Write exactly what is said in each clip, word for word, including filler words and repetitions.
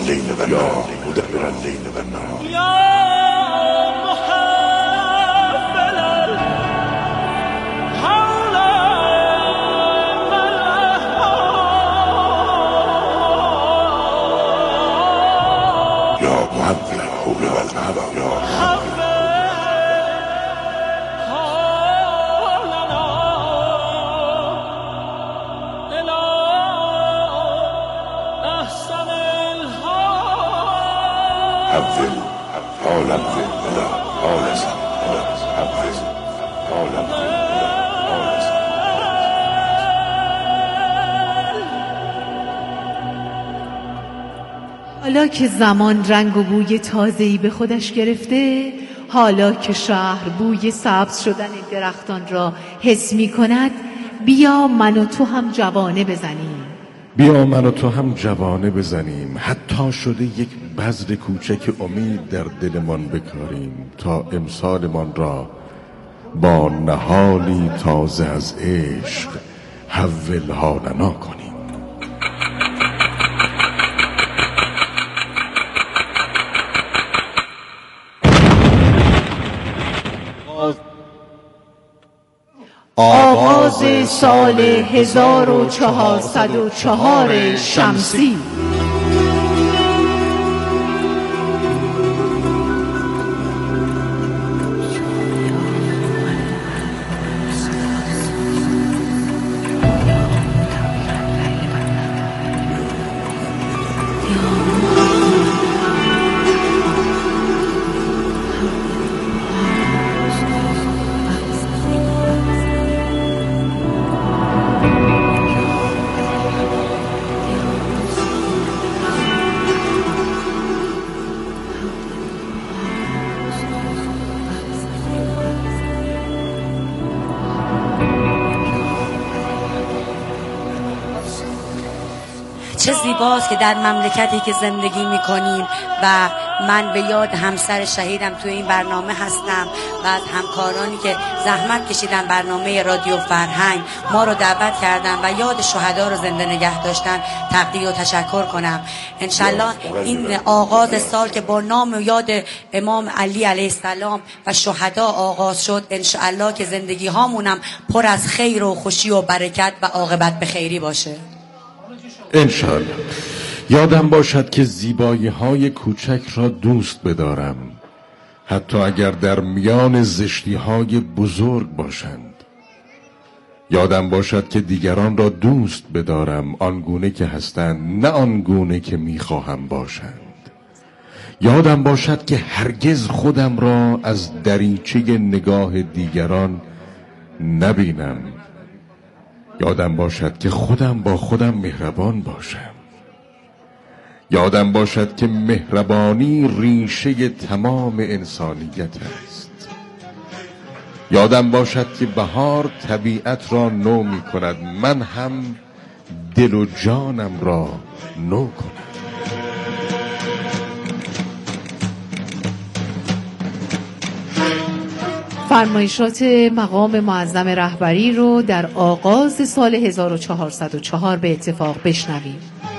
الليل والنهار مدبر الليل والنهار محول الحول والقوى يا محول حول حول لا حول سن لا حول حول حول سن حالا که زمان رنگ و بوی تازه‌ای به خودش گرفته، حالا که شهر بوی سبز شدن درختان را حس می کند، بیا من و تو هم جوانه بزنیم. بیا من و تو هم جوانه بزنیم، حتی شده یک بذر کوچک امید در دلمان بکاریم تا امسالمان را با نهالی تازه از عشق حول حالنا کنیم. آغاز سال هزار و چهارصد و چهار شمسی. چه زیباست که در مملکتی که زندگی میکنیم و من به یاد همسر شهیدم توی این برنامه هستم و از همکارانی که زحمت کشیدن برنامه رادیو فرهنگ ما رو دعوت کردن و یاد شهدا رو زنده نگه داشتن تقدیر و تشکر کنم. انشالله این آغاز سال که با نام و یاد امام علی علیه السلام و شهدا آغاز شد، انشالله که زندگی هامونم پر از خیر و خوشی و برکت و عاقبت به خیری باشه. انشالله. یادم باشد که زیبایی های کوچک را دوست بدارم، حتی اگر در میان زشتی های بزرگ باشند. یادم باشد که دیگران را دوست بدارم آنگونه که هستند، نه آنگونه که میخواهم باشند. یادم باشد که هرگز خودم را از دریچه نگاه دیگران نبینم. یادم باشد که خودم با خودم مهربان باشم. یادم باشد که مهربانی ریشه تمام انسانیت است. یادم باشد که بهار طبیعت را نو می کند، من هم دل و جانم را نو کنم. فرمایشات مقام معظم رهبری رو در آغاز سال هزار و چهارصد و چهار به اتفاق بشنویم.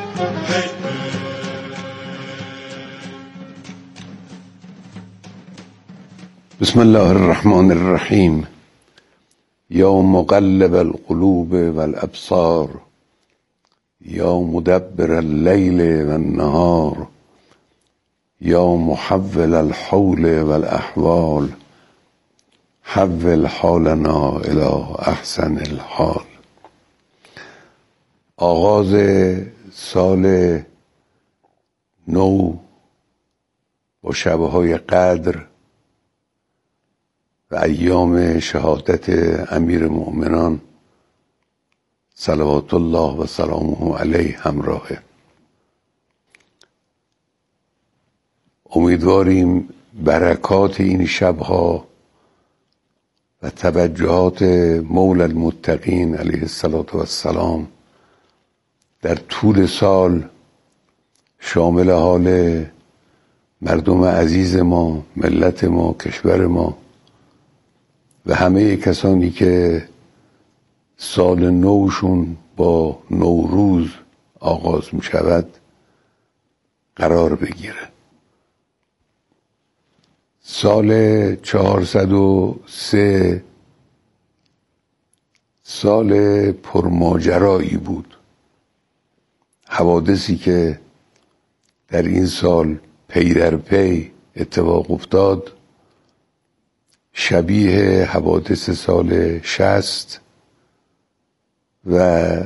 بسم الله الرحمن الرحیم. یا مقلب القلوب والابصار، یا مدبر اللیل والنهار، یا محول الحول والاحوال، حول حالنا الی احسن الحال. آغاز سال نو با شبهای قدر و ایام شهادت امیر مؤمنان صلوات الله و سلامه علیه همراهه. امیدواریم برکات این شبها و توجهات مولا المتقین علیه السلام در طول سال شامل حال مردم عزیز ما، ملت ما، کشور ما و همه کسانی که سال نوشون با نوروز آغاز می شود قرار بگیره. سال چهارصد و سه سال پرماجرایی بود. حوادثی که در این سال پی در پی اتفاق افتاد شبیه حوادث سال شصت و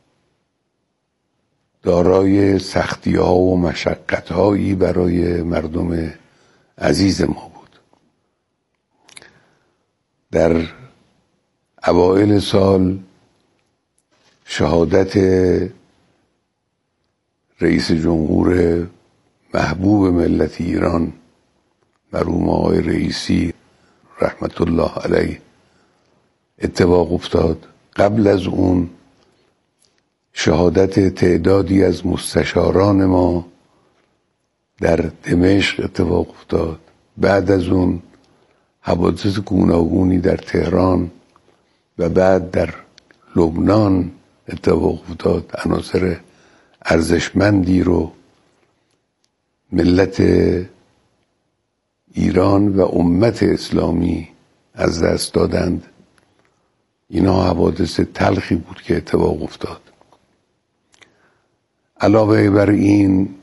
دارای سختی ها و مشقت هایی برای مردم عزیز ما بود. در اوایل سال شهادت رئیس جمهور محبوب ملت ایران مرحوم آقای رئیسی رحمت الله علیه اتفاق افتاد. قبل از اون شهادت تعدادی از مستشاران ما در دمشق اتفاق افتاد. بعد از اون حوادث گوناگونی در تهران و بعد در لبنان اتفاق افتاد. عناصر ارزشمندی رو ملت ایران و امت اسلامی از دست دادند. اینها حوادث تلخی بود که اتفاق افتاد. علاوه بر این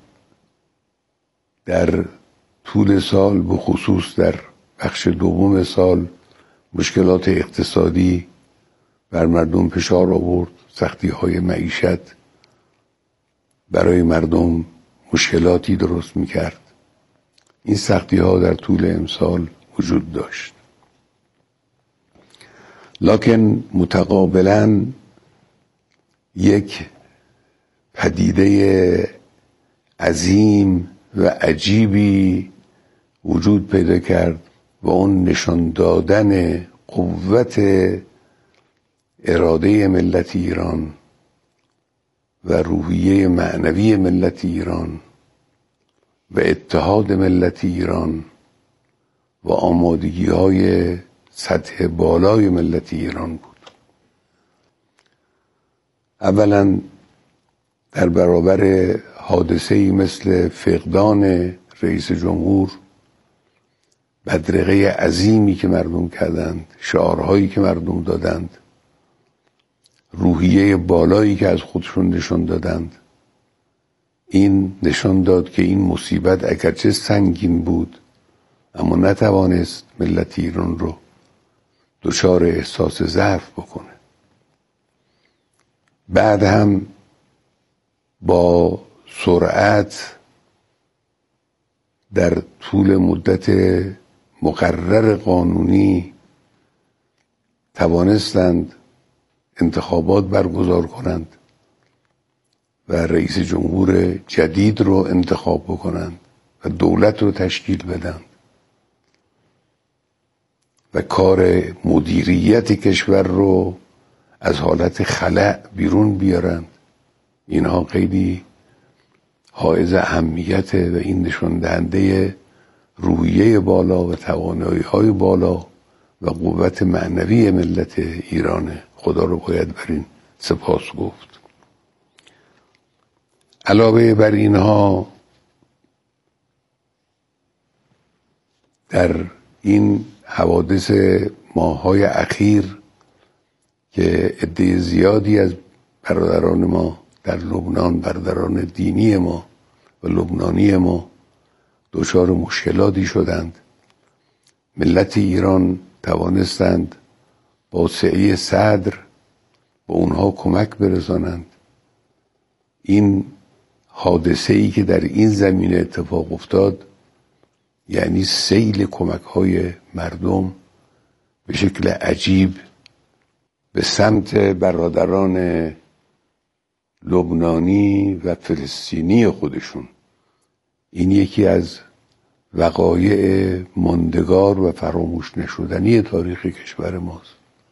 در طول سال به خصوص در بخش دوم سال مشکلات اقتصادی بر مردم فشار آورد. سختی های معیشت برای مردم مشکلاتی درست میکرد. این سختی ها در طول امسال وجود داشت، لکن متقابلا یک پدیده عظیم و عجیبی وجود پیدا کرد و اون نشان دادن قوت اراده ملت ایران و روحیه معنوی ملت ایران و اتحاد ملت ایران و آمادگی های سطح بالای ملت ایران بود. اولا در برابر حادثه‌ای مثل فقدان رئیس جمهور، بدرقه عظیمی که مردم کردند، شعارهایی که مردم دادند، روحیه بالایی که از خودشون نشان دادند، این نشان داد که این مصیبت اگرچه سنگین بود اما نتوانست ملت ایران رو دچار احساس ضعف بکنه. بعد هم با سرعت در طول مدت مقرر قانونی توانستند انتخابات برگزار کنند و رئیس جمهور جدید رو انتخاب بکنند و دولت رو تشکیل بدن و کار مدیریت کشور رو از حالت خلأ بیرون بیارند. اینها خیلی حائز اهمیت و این نشان دهنده روحیه بالا و توانایی‌های بالا و قوت معنوی ملت ایرانه. خدا رو باید بر این سپاس گفت. علاوه بر اینها در این حوادث ماه‌های اخیر که عده زیادی از برادران ما در لبنان، برادران دینی ما و لبنانی ما دچار مشکلاتی شدند، ملت ایران توانستند با سعی صدر به اونها کمک برسانند. این حادثه‌ای که در این زمینه اتفاق افتاد یعنی سیل کمک‌های مردم به شکل عجیب به سمت برادران لبنانی و فلسطینی خودشون. این یکی از وقایع ماندگار و فراموش نشدنی تاریخ کشور ماست.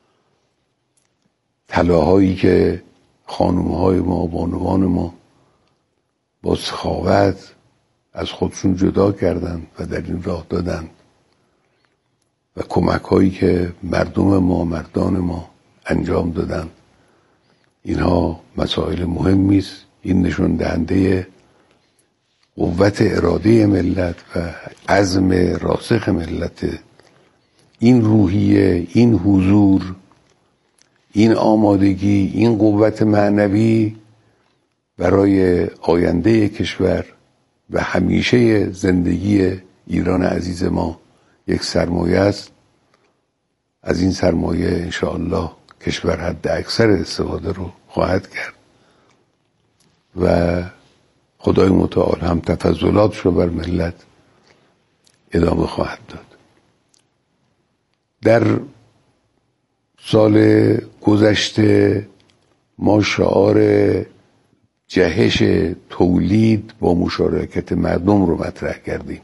طلاهایی که خانم‌های ما، بانوان ما با سخاوت از خودشون جدا کردند و در این راه دادند و کمک‌هایی که مردم ما، مردان ما انجام دادند، اینها مسائل مهمی است. این نشان دهنده قوت اراده ملت و عزم راسخ ملت، این روحیه، این حضور، این آمادگی، این قوت معنوی برای آینده کشور و همیشه زندگی ایران عزیز ما یک سرمایه است. از این سرمایه انشاءالله کشور حد اکثر استفاده رو خواهد کرد و خدای متعال هم تفضلاتش رو بر ملت ادامه خواهد داد. در سال گذشته ما شعار جهش تولید با مشارکت مردم رو مطرح کردیم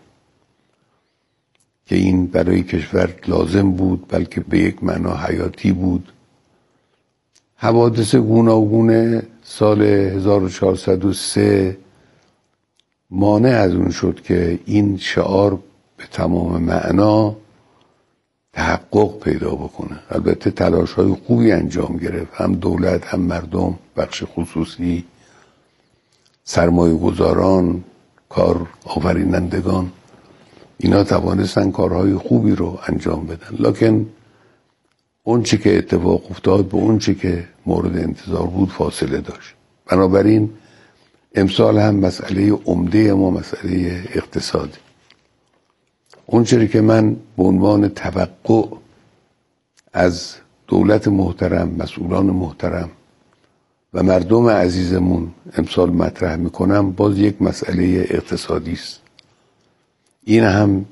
که این برای کشور لازم بود، بلکه به یک معنا حیاتی بود. حوادث گوناگون سال هزار و چهارصد و سه مانع از اون شد که این شعار به تمام معنا تحقق پیدا بکنه. البته تلاش های خوبی انجام گرفت، هم دولت، هم مردم، بخش خصوصی، سرمایه گذاران، کار آفرینندگان، اینا توانستن کارهای خوبی رو انجام بدن، لکن اون چی که اتفاق افتاد به اون چی که مورد انتظار بود فاصله داشت. بنابراین امسال هم مسئله عمده ما مسئله اقتصادی. اون چیزی که من به عنوان توقع از دولت محترم، مسئولان محترم و مردم عزیزمون امسال مطرح میکنم، باز یک مسئله اقتصادی است. این هم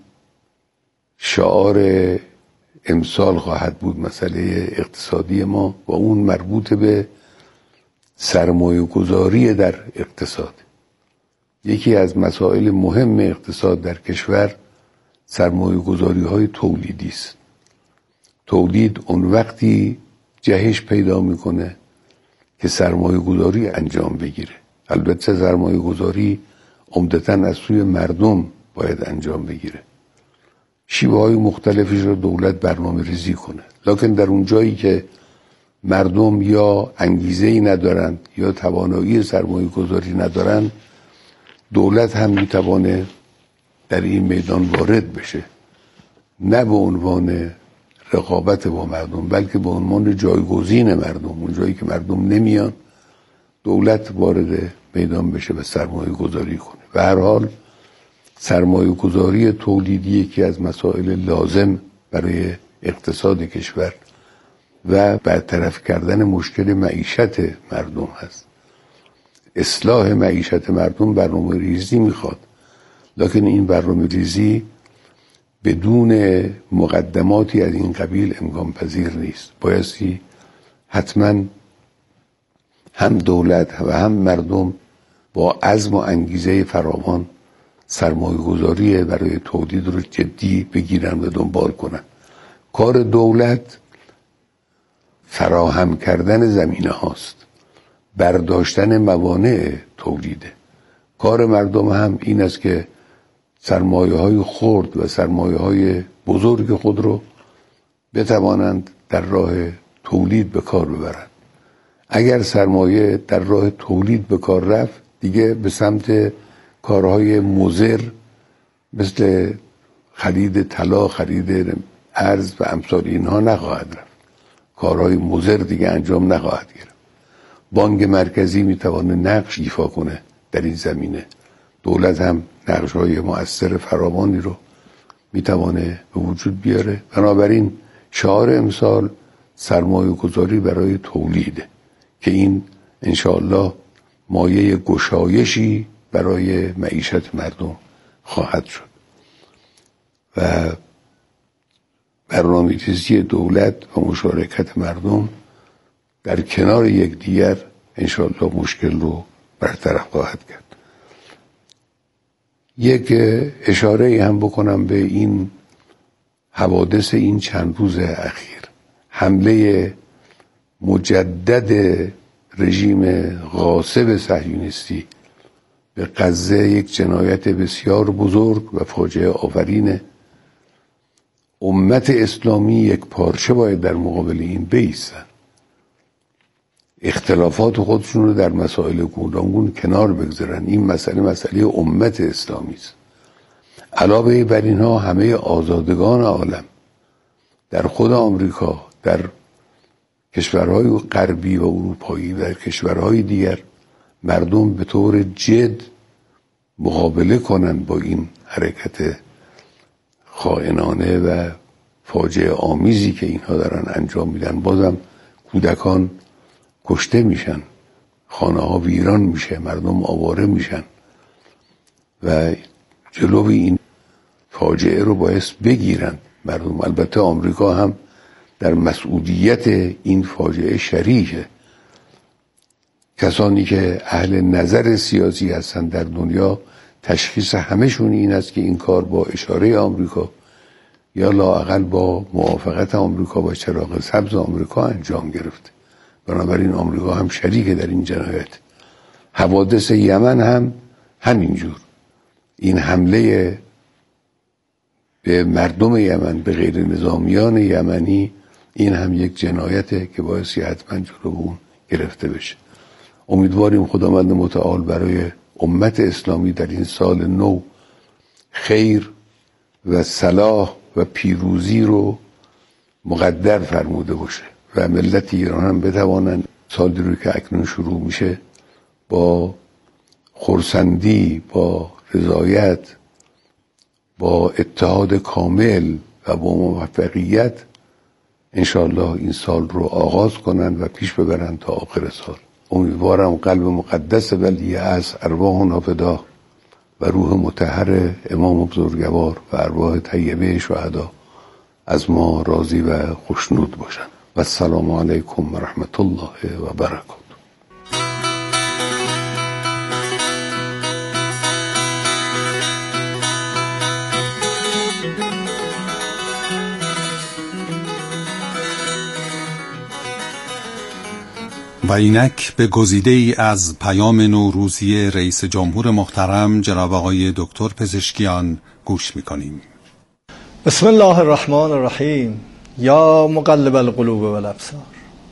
شعار امسال خواهد بود، مسئله اقتصادی ما، و اون مربوط به سرمایه گذاری در اقتصاد. یکی از مسائل مهم اقتصاد در کشور سرمایه گذاری های تولیدی است. تولید اون وقتی جهش پیدا میکنه که سرمایه گذاری انجام بگیره. البته سرمایه گذاری عمدتاً از سوی مردم باید انجام بگیره. شیوه های مختلفش رو دولت برنامه ریزی کنه، لکن در اون جایی که مردم یا انگیزه‌ای ندارن یا توانایی سرمایه گذاری ندارن، دولت هم میتوانه در این میدان وارد بشه، نه به عنوان رقابت با مردم بلکه به عنوان جایگزین مردم. اون جایی که مردم نمیان دولت وارد میدان بشه و سرمایه گذاری کنه. و هر حال سرمایه گذاری تولیدی یکی از مسائل لازم برای اقتصاد کشور و برطرف کردن مشکل معیشت مردم هست. اصلاح معیشت مردم برنامه ریزی میخواد، لکن این برنامه ریزی بدون مقدماتی از این قبیل امکان پذیر نیست. بایستی حتما هم دولت و هم مردم با عزم و انگیزه فراوان سرمایه گذاری برای تولید رو جدی بگیرن و دنبال کنن. کار دولت فراهم کردن زمینه هاست، برداشتن موانع تولیده. کار مردم هم این است که سرمایه های خرد و سرمایه های بزرگ خود رو بتوانند در راه تولید به کار ببرند. اگر سرمایه در راه تولید به کار رفت، دیگه به سمت کارهای مضر مثل خرید طلا، خرید ارز و امثال اینها نخواهد رفت. کارهای مضر دیگه انجام نخواهد گرفت. بانک مرکزی میتونه نقش ایفا کنه در این زمینه. دولت هم نقش‌های مؤثر فراوانی رو میتونه به وجود بیاره. بنابراین شعار امسال سرمایه گذاری برای تولیده که این انشاءالله مایه گشایشی برای معیشت مردم خواهد شد و برنامه‌ریزی دولت و مشارکت مردم در کنار یکدیگر انشاءالله مشکل رو برطرف خواهد کرد. یک اشاره هم بکنم به این حوادث این چند روز اخیر. حمله مجدد رژیم غاصب صهیونیستی به غزه یک جنایت بسیار بزرگ و فاجعه آفرینه. امت اسلامی یک پارچه باید در مقابل این بایستن. اختلافات خودشون رو در مسائل گوناگون کنار بگذارن. این مسئله مسئله امت اسلامی است. علاوه بر اینها همه آزادگان عالم در خود آمریکا، در کشورهای غربی و اروپایی و در کشورهای دیگر مردم به طور جد مقابله کنند با این حرکت خائنانه و فاجعه آمیزی که اینها دارن انجام میدن. بازم کودکان کشته میشن، خانه ها ویران میشه، مردم آواره میشن و جلوی این فاجعه رو باعث بگیرن مردم. البته آمریکا هم در مسئولیت این فاجعه شریکه. کسانی که اهل نظر سیاسی هستن در دنیا تشخیص همشون این است که این کار با اشاره آمریکا یا لااقل با موافقت آمریکا با چراغ سبز آمریکا انجام گرفته. بنابراین آمریکا هم شریک در این جنایت. حوادث یمن هم همینجور. این حمله به مردم یمن، به غیر نظامیان یمنی، این هم یک جنایته که بایستی حتما جلو اون گرفته بشه. امیدواریم خداوند متعال برای امت اسلامی در این سال نو خیر و صلاح و پیروزی رو مقدر فرموده باشه و ملت ایران هم بتوانند سالی رو که اکنون شروع میشه با خرسندی، با رضایت، با اتحاد کامل و با موفقیت انشاءالله این سال رو آغاز کنند و پیش ببرند تا آخر سال. امیدوارم قلب مقدس ولی از ارواحنا فدا و روح مطهر امام بزرگوار و ارواح طیبه شهدا از ما راضی و خوشنود باشند. و السلام علیکم و رحمت الله و برکاته. و اینک به گزیده ای از پیام نوروزی رئیس جمهور محترم جناب آقای دکتر پزشکیان گوش می‌کنیم. بسم الله الرحمن الرحیم. یا مقلب القلوب والابصار،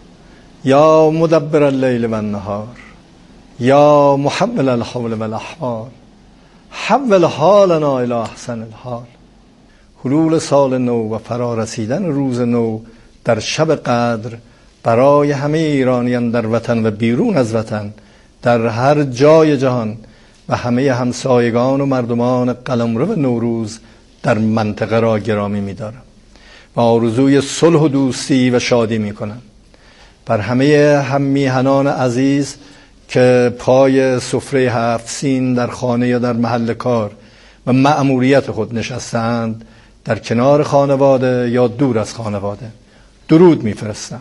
یا مدبر اللیل والنهار، یا محول الحول والاحوال، حول حالنا الی احسن الحال. حلول سال نو و فرا رسیدن روز نو در شب قدر برای همه ایرانیان در وطن و بیرون از وطن در هر جای جهان و همه همسایگان و مردمان قلمرو نوروز در منطقه را گرامی می‌دارم و آرزوی صلح و دوستی و شادی می‌کنم بر همه هم میهنان عزیز که پای سفره هفت سین در خانه یا در محل کار و مأموریت خود نشستند، در کنار خانواده یا دور از خانواده. درود می‌فرستم.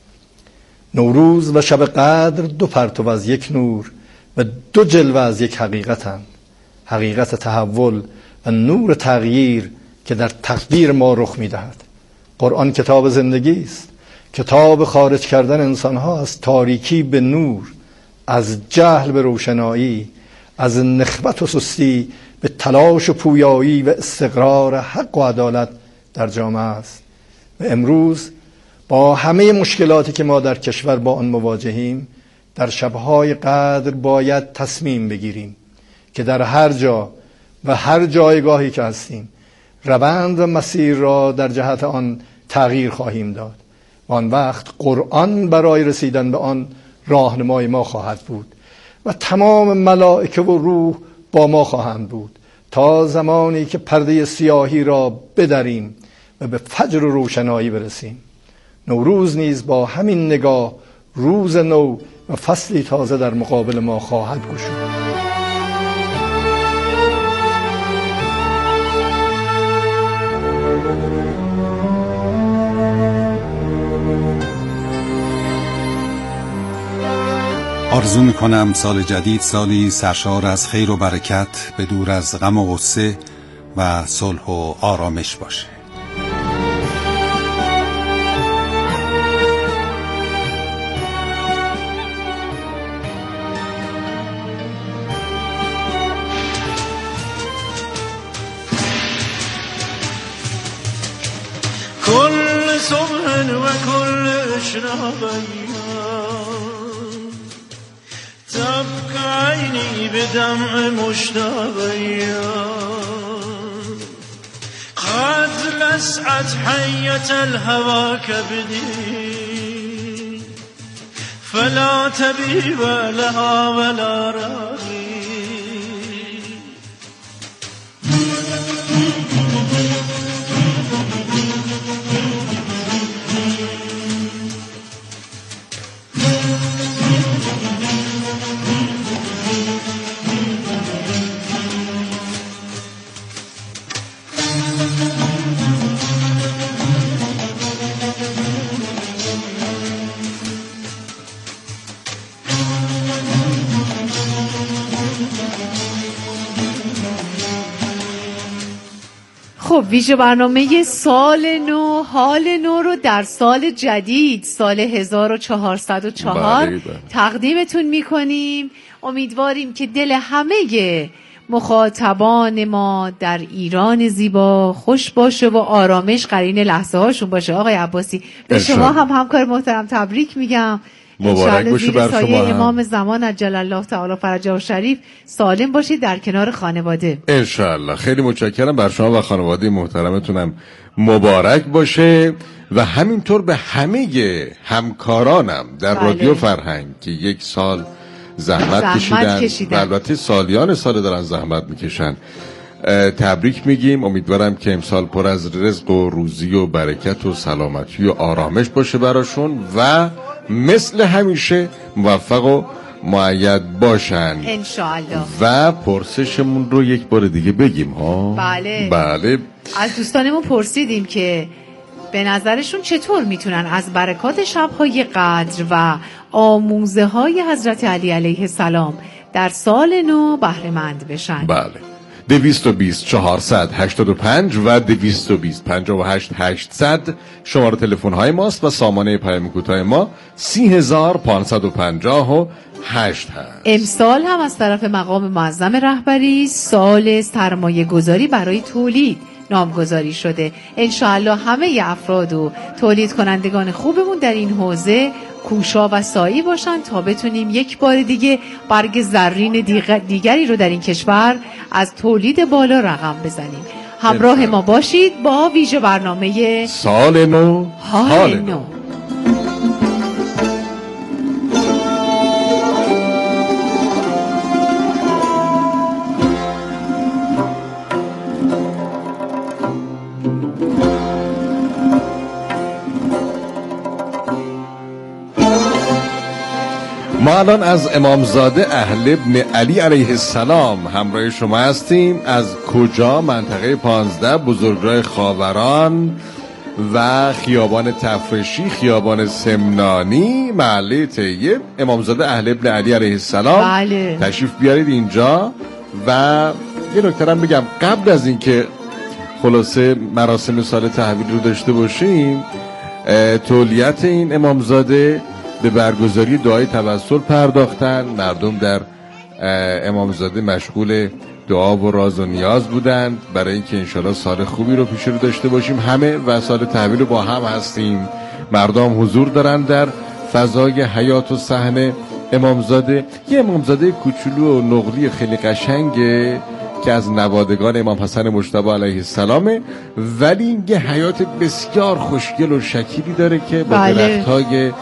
نوروز و شب قدر دو پرتو از یک نور و دو جلوه از یک حقیقتند. حقیقت تحول و نور تغییر که در تقدیر ما رخ می‌دهد. قرآن کتاب زندگی است، کتاب خارج کردن انسان‌ها از تاریکی به نور، از جهل به روشنایی، از نخوت و سستی به تلاش و پویایی و استقرار حق و عدالت در جامعه است. و امروز با همه مشکلاتی که ما در کشور با آن مواجهیم، در شب‌های قدر باید تصمیم بگیریم که در هر جا و هر جایگاهی که هستیم روند و مسیر را در جهت آن تغییر خواهیم داد و آن وقت قرآن برای رسیدن به آن راهنمای ما خواهد بود و تمام ملائکه و روح با ما خواهند بود تا زمانی که پرده سیاهی را بدریم و به فجر و روشنایی برسیم. نوروز نیز با همین نگاه روز نو و فصلی تازه در مقابل ما خواهد گشود. آرزو میکنم سال جدید سالی سرشار از خیر و برکت، به دور از غم و غصه و صلح و آرامش باشه. كل صبح وكل اشراق ايام تبك عيني بدمع مشتاقيا قد لسعت حية الهوى كبدي فلا تبيب لها ولا راغي خب ویژه برنامه سال نو، حال نو رو در سال جدید سال هزار و چهارصد و چهار بله بله. تقدیمتون میکنیم. امیدواریم که دل همه مخاطبان ما در ایران زیبا خوش باشه و آرامش قرین لحظه هاشون باشه. آقای عباسی به شما هم همکار محترم تبریک میگم. مبارک باشه بر شما هم. امام زمان عجل الله تعالی فرجه و شریف سالم باشید در کنار خانواده انشاءالله. خیلی متشکرم. بر شما و خانواده محترمتونم مبارک باشه و همینطور به همه همکارانم در بله. رادیو فرهنگ که یک سال زحمت, زحمت کشیدن, کشیدن. و البته سالیان سال دارن زحمت میکشن تبریک میگیم. امیدوارم که امسال پر از رزق و روزی و برکت و سلامتی و آرامش باشه براشون و مثل همیشه موفق و مؤید باشن انشاءالله. و پرسشمون رو یک بار دیگه بگیم ها. بله بله. از دوستانمون پرسیدیم که به نظرشون چطور میتونن از برکات شب‌های قدر و آموزه های حضرت علی علیه السلام در سال نو بهره مند بشن. بله. دویست و بیست چهارصد هشتاد و پنج و دویست و بیست پنجاه و هشت هشتصد شماره تلفن های ماست و سامانه پیام کوتاه ما سی هزار پانصد و پنجاه و هشت هست. امسال هم از طرف مقام معظم رهبری سال سرمایه گذاری برای تولید نامگذاری شده. انشاءالله همه افراد و تولید کنندگان خوبمون در این حوزه کوشا و سایی باشن تا بتونیم یک بار دیگه برگ زرین دیگری رو در این کشور از تولید بالا رقم بزنیم. همراه ما باشید با ویژه برنامه سال نو حال نو. ما الان از امامزاده اهل ابن علی علیه السلام همراه شما هستیم. از کجا؟ منطقه پانزده بزرگراه خاوران و خیابان تفرشی، خیابان سمنانی، محله طیب. امامزاده اهل ابن علی علیه السلام. بله. تشریف بیارید اینجا. و یه نکته هم بگم قبل از اینکه خلاصه مراسم سال تحویل رو داشته باشیم، تولیت این امامزاده به برگزاری دعای توسل پرداختن. مردم در امامزاده مشغول دعا و راز و نیاز بودند برای اینکه انشالله سال خوبی رو پیش رو داشته باشیم همه و سال تحویل رو با هم هستیم. مردم حضور دارن در فضای حیات و صحن امامزاده. یه امامزاده کوچولو و نقلی خیلی قشنگه که از نوادگان امام حسن مجتبی علیه السلامه، ولی یه حیات بسیار خوشگل و شکیلی داره که با بله. درختای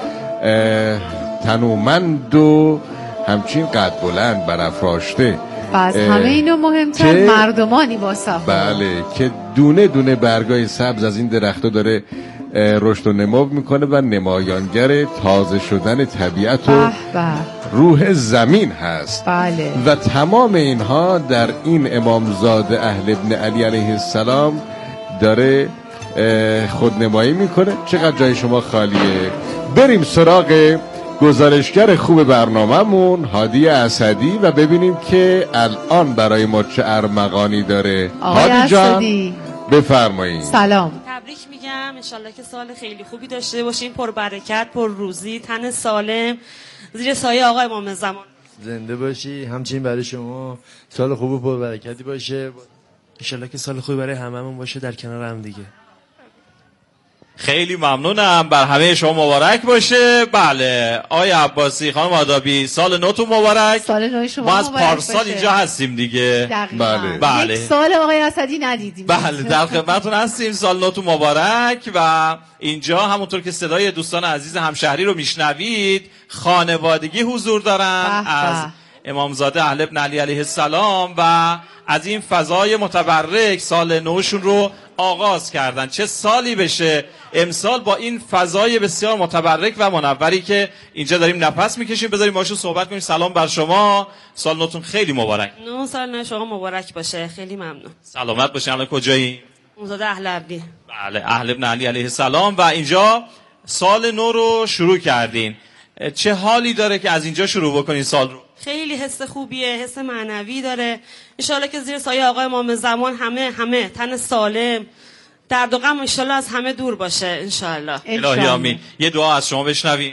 تنومند و همچین قد بلند برافراشته و از همه اینو مهمتر که مردمانی با صفا. بله که دونه دونه برگای سبز از این درختو داره رشد و نمو میکنه و نمایانگر تازه شدن طبیعت و روح زمین هست. بله. و تمام اینها در این امامزاده اهل ابن علی علیه السلام داره خودنمایی میکنه. چقدر جای شما خالیه. بریم سراغ گزارشگر خوب برنامه‌مون هادی اسدی و ببینیم که الان برای ما چه ارمغانی داره. هادی جان بفرمایید. سلام. تبریک میگم. انشالله که سال خیلی خوبی داشته باشیم، پر برکت، پر روزی، تن سالم، زیر سایه آقای امام زمان زنده باشی. همچنین برای شما سال خوب و پر برکتی باشه. انشالله که سال خوبی برای هممون باشه در کنار هم دیگه. خیلی ممنونم، بر همه شما مبارک باشه. بله آقای عباسی، خانم آدابی، سال نوتون مبارک. سال نو شما ما از مبارک پارسال باشه. اینجا هستیم دیگه. بله بله. یک سال آقای اسدی ندیدیم. بله در خدمتتون هستیم. سال نوتون مبارک. و اینجا همونطور که صدای دوستان عزیز همشهری رو میشنوید، خانوادگی حضور دارن از امامزاده اهل ابن علی علیه السلام و از این فضای متبرک سال نوشون رو آغاز کردن. چه سالی بشه امسال با این فضای بسیار متبرک و منوری که اینجا داریم نفس میکشیم. بذاریم باشون صحبت کنیم. سلام بر شما، سال نوتون خیلی مبارک. نو سال نو شما مبارک باشه. خیلی ممنون. سلامت باشین. الان کجایی؟ امامزاده اهل عبدی. بله اهل ابن علی علیه السلام. و اینجا سال نو رو شروع کردین. چه حالی داره که از اینجا شروع بکنین سال رو؟ خیلی حس خوبیه، حس معنوی داره. انشالله که زیر سایه آقای امام زمان همه همه تن سالم، درد و غم انشالله از همه دور باشه انشالله. الهی آمین. یه دعا از شما بشنویم.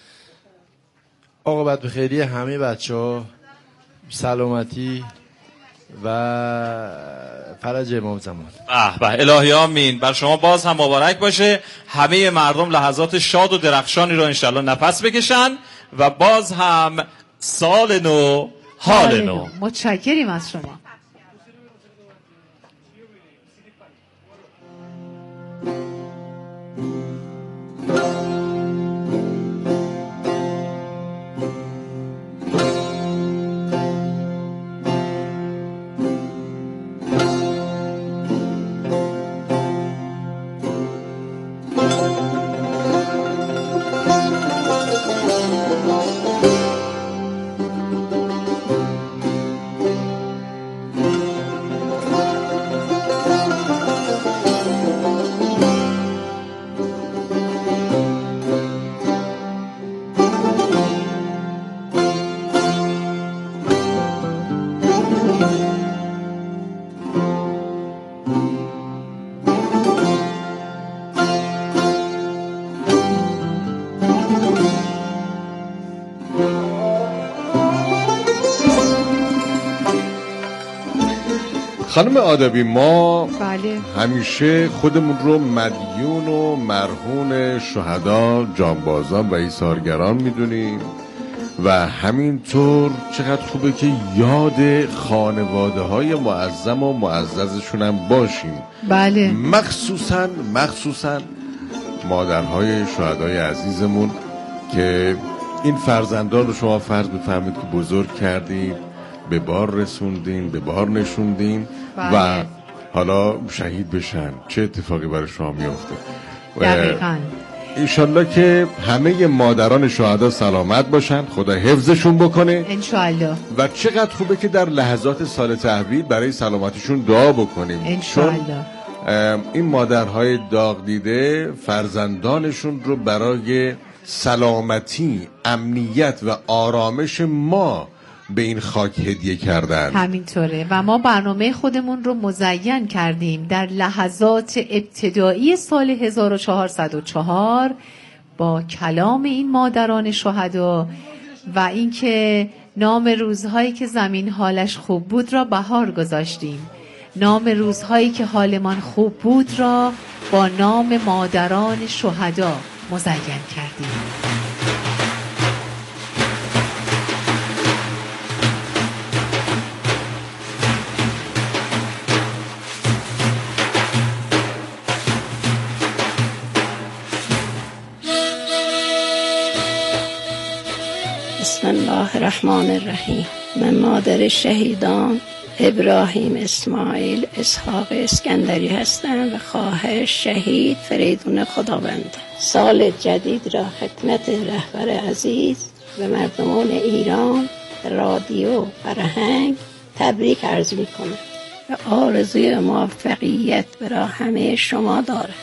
عاقبت به خیری همه بچه ها، سلامتی و فرج امام زمان. به به الهی آمین. بر شما باز هم مبارک باشه. همه مردم لحظات شاد و درخشانی رو انشالله نفس بکشن و باز هم سال نو حال نو. متشکریم از شما. خانم آدابی، ما بله. همیشه خودمون رو مدیون و مرهون شهدا، جانبازان و ایثارگران میدونیم و همینطور چقدر خوبه که یاد خانواده های معظم و معززشون هم باشیم. بله. مخصوصا مخصوصا مادرهای شهدای عزیزمون که این فرزندان رو شما فرض بفهمید که بزرگ کردید، به بار رسوندین، به بار نشوندین و حالا شهید بشن. چه اتفاقی برای شما میفته؟ دقیقاً. انشالله که همه مادران شهدا سلامت باشن، خدا حفظشون بکنه انشالله. و چقدر خوبه که در لحظات سال تحویل برای سلامتیشون دعا بکنیم. انشالله. این مادرهای داغ دیده فرزندانشون رو برای سلامتی، امنیت و آرامش ما به این خاک هدیه کردن. همینطوره و ما برنامه خودمون رو مزین کردیم در لحظات ابتدایی سال هزار و چهارصد و چهار با کلام این مادران شهدا و اینکه نام روزهایی که زمین حالش خوب بود را بهار گذاشتیم، نام روزهایی که حالمان خوب بود را با نام مادران شهدا مزین کردیم. بسم الله الرحمن الرحیم. من مادر شهیدان ابراهیم اسماعیل اسحاق اسکندری هستم و خواهر شهید فریدون خداوند. سال جدید را خدمت رهبر عزیز و مردمان ایران رادیو فرهنگ تبریک عرض می کنم و آرزوی موفقیت برای همه شما دارم.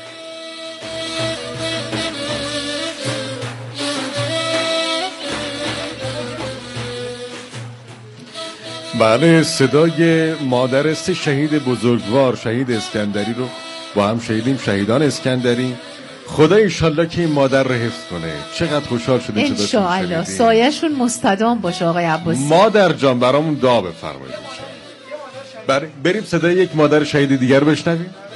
بله، صدای مادر سه شهید بزرگوار، شهید اسکندری رو با هم شهیدیم، شهیدان اسکندری. خدا انشالله که این مادر رو حفظ کنه. چقدر خوشحال شده که انشالله سایه‌شون مستدام باشه. آقای عباسی مادر جان برامون دعا بفرمایید. بریم صدای یک مادر شهید دیگر بشنویم.